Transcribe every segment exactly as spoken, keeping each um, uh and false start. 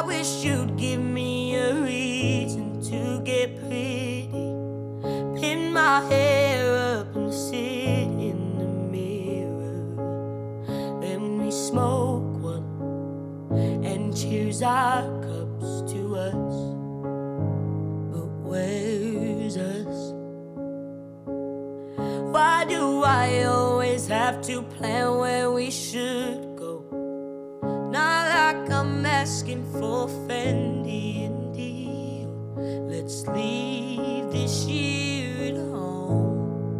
I wish you'd give me a reason to get pretty. Pin my hair up and sit in the mirror. Then we smoke one and cheers our cups to us. But where's us? Why do I always have to plan where we should go? Not like I'm asking for Fendi and Dior. Let's leave this year at home.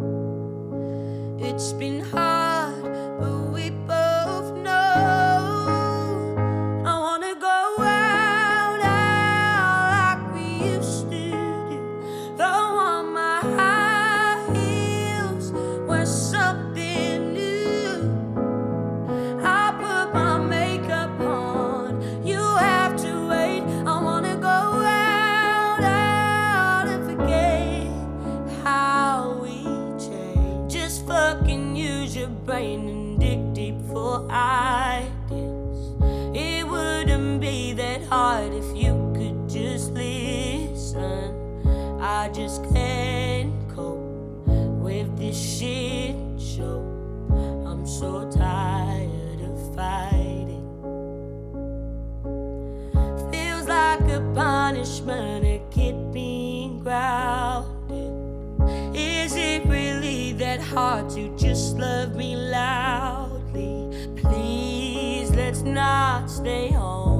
It's been hard, but we both know I wanna go out, out like we used to do. Throw on my high heels, wear something new. I put my makeup on, you have to wait. I wanna go out, out and forget how we changed. Just fucking use your brain and dig deep for ideas. It wouldn't be that hard if you could just listen. I just can't cope with this shit show. I'm so tired of fighting. Feels like a punishment to keep being grounded. Is it really that hard to just love me loudly? Please, let's not stay home.